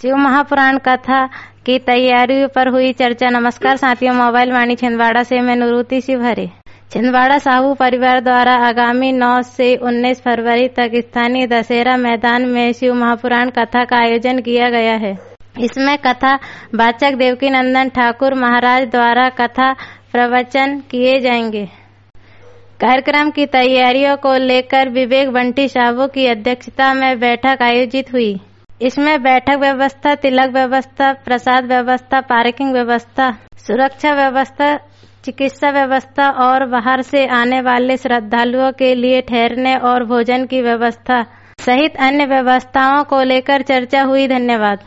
शिव महापुराण कथा की तैयारियों पर हुई चर्चा। नमस्कार साथियों, मोबाइल वाणी छिंदवाड़ा से मैं नुरुति शिवहरे। छिंदवाड़ा साहू परिवार द्वारा आगामी 9 से 19 फरवरी तक स्थानीय दशहरा मैदान में शिव महापुराण कथा का आयोजन किया गया है। इसमें कथा वाचक देवकीनंदन ठाकुर महाराज द्वारा कथा प्रवचन किए जाएंगे। कार्यक्रम की तैयारियों को लेकर विवेक बंटी साहू की अध्यक्षता में बैठक आयोजित हुई। इसमें बैठक व्यवस्था, तिलक व्यवस्था, प्रसाद व्यवस्था, पार्किंग व्यवस्था, सुरक्षा व्यवस्था, चिकित्सा व्यवस्था और बाहर से आने वाले श्रद्धालुओं के लिए ठहरने और भोजन की व्यवस्था सहित अन्य व्यवस्थाओं को लेकर चर्चा हुई। धन्यवाद।